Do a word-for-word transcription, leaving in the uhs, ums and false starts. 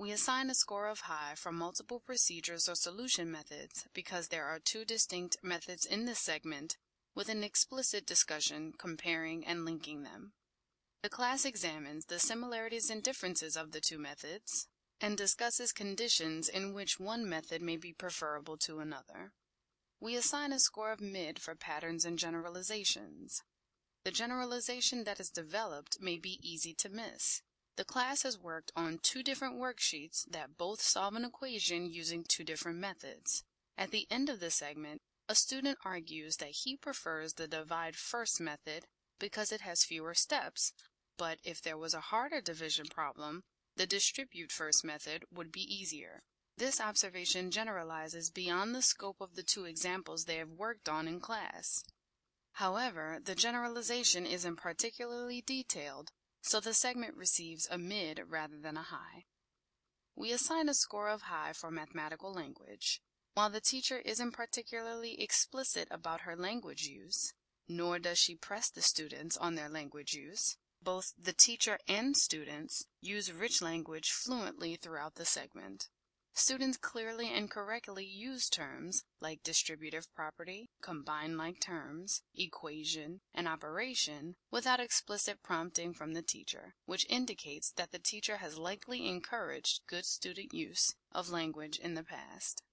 We assign a score of high for multiple procedures or solution methods because there are two distinct methods in this segment with an explicit discussion comparing and linking them. The class examines the similarities and differences of the two methods and discusses conditions in which one method may be preferable to another. We assign a score of mid for patterns and generalizations. The generalization that is developed may be easy to miss. The class has worked on two different worksheets that both solve an equation using two different methods. At the end of the segment, a student argues that he prefers the divide first method because it has fewer steps, but if there was a harder division problem, the distribute first method would be easier. This observation generalizes beyond the scope of the two examples they have worked on in class. However, the generalization isn't particularly detailed, so the segment receives a mid rather than a high. We assign a score of high for mathematical language. While the teacher isn't particularly explicit about her language use, nor does she press the students on their language use, both the teacher and students use rich language fluently throughout the segment. Students clearly and correctly use terms like distributive property, combined like terms, equation, and operation without explicit prompting from the teacher, which indicates that the teacher has likely encouraged good student use of language in the past.